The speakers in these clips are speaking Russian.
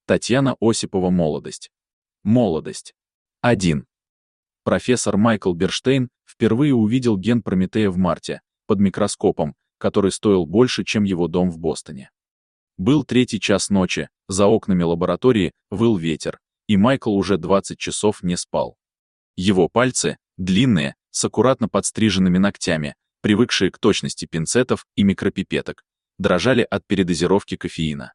Татьяна Осипова «Молодость». Молодость. 1. Профессор Майкл Берштейн впервые увидел ген Прометея в марте, под микроскопом, который стоил больше, чем его дом в Бостоне. Был 3 час ночи, за окнами лаборатории выл ветер, и Майкл уже 20 часов не спал. Его пальцы, длинные, с аккуратно подстриженными ногтями, привыкшие к точности пинцетов и микропипеток, дрожали от передозировки кофеина.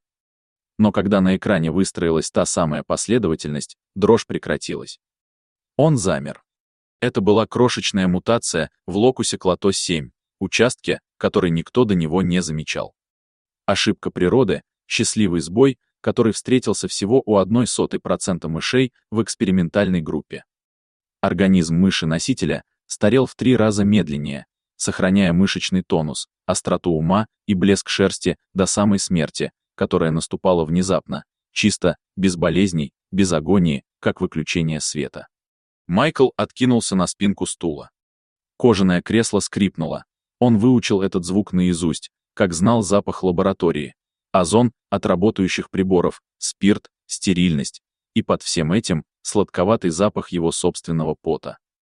Но когда на экране выстроилась та самая последовательность, дрожь прекратилась. Он замер. Это была крошечная мутация в локусе Клото-7, участке, который никто до него не замечал. Ошибка природы, счастливый сбой, который встретился всего у 0,01% мышей в экспериментальной группе. Организм мыши-носителя старел в 3 раза медленнее, сохраняя мышечный тонус, остроту ума и блеск шерсти до самой смерти, которая наступала внезапно, чисто, без болезней, без агонии, как выключение света. Майкл откинулся на спинку стула. Кожаное кресло скрипнуло. Он выучил этот звук наизусть, как знал запах лаборатории. Озон от работающих приборов, спирт, стерильность. И под всем этим сладковатый запах его собственного пота.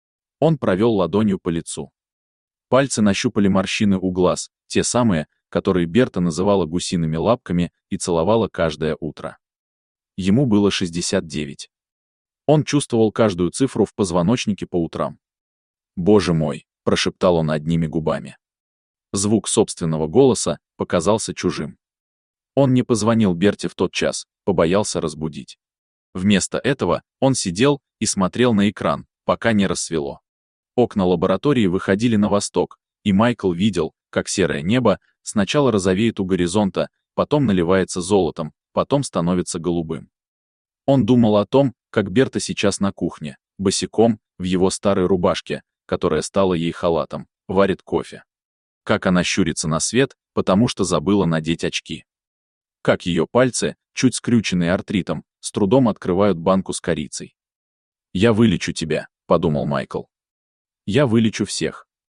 Он провел ладонью по лицу. Пальцы нащупали морщины у глаз, те самые, которые Берта называла гусиными лапками и целовала каждое утро. Ему было 69. Он чувствовал каждую цифру в позвоночнике по утрам. «Боже мой!» — прошептал он одними губами. Звук собственного голоса показался чужим. Он не позвонил Берте в тот час, побоялся разбудить. Вместо этого он сидел и смотрел на экран, пока не рассвело. Окна лаборатории выходили на восток, и Майкл видел, как серое небо сначала розовеет у горизонта, потом наливается золотом, потом становится голубым. Он думал о том, как Берта сейчас на кухне, босиком, в его старой рубашке, которая стала ей халатом, варит кофе. Как она щурится на свет, потому что забыла надеть очки. Как ее пальцы, чуть скрюченные артритом, с трудом открывают банку с корицей. «Я вылечу тебя», — подумал Майкл. «Я вылечу всех».